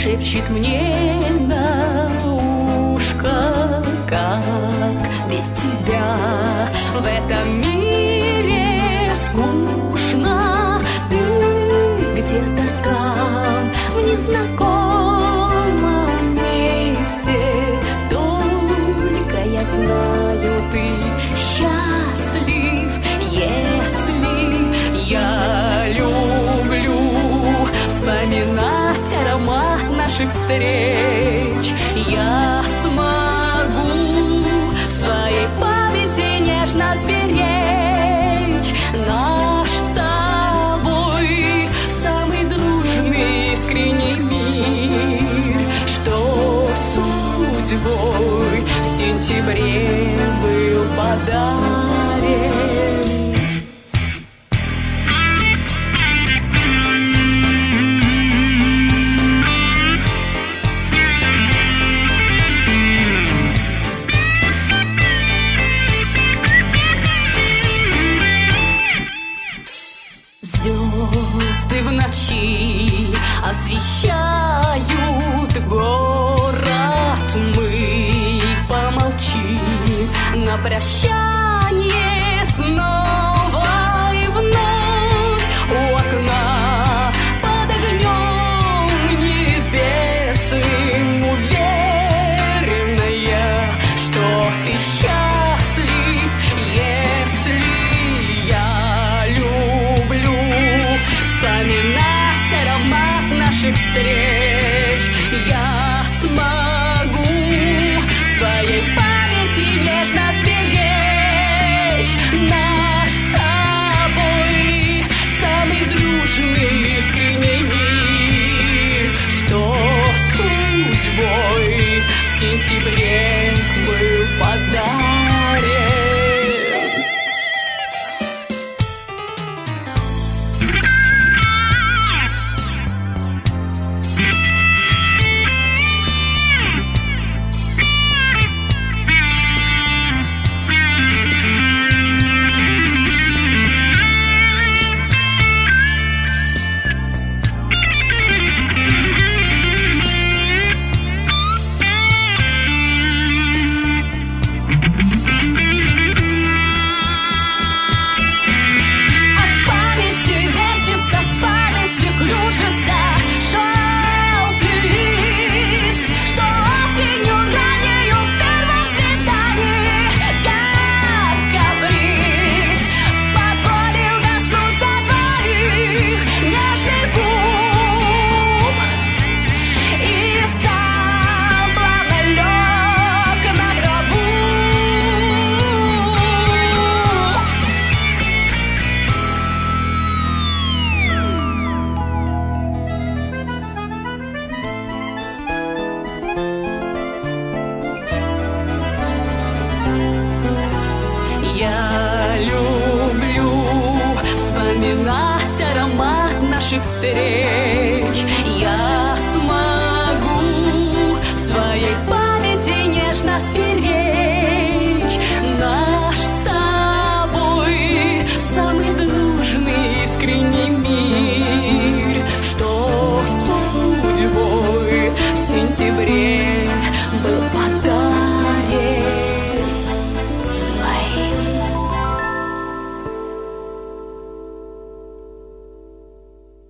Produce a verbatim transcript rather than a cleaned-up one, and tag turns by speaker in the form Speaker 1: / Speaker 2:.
Speaker 1: шепчет мне на ушко, как без тебя в этом мире скучно. Ты где-то там, в незнакомом месте, только я знаю, ты счастлив, если я люблю вспоминать аромат наших встреч. Я смогу в своей памяти нежно сберечь наш с тобой самый дружный, искренний мир, что судьбой в сентябре был подарен. Звезды в ночи освещают город. Мы помолчим на прощание снова и вновь у окна под огнем небесным, уверенная, что ты счастлив, если я люблю вспоминать аромат наших встреч. Я смогу в своей памяти нежно сберечь наш с тобой самый дружный, искренний мир, что судьбой в сентябре был подарен. Я люблю вспоминать аромат наших встреч. Я